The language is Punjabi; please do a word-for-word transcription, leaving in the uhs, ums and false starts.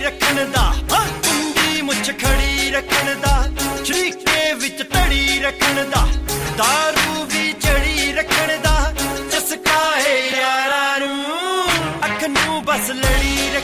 ਰੱਖਣ ਦਾ, ਕੁੰਡੀ ਮੁੱਛ ਖੜੀ ਰੱਖਣ ਦਾ, ਸ਼ਰੀਕੇ ਵਿੱਚ ਧੜੀ ਰੱਖਣ ਦਾ, ਦਾਰੂ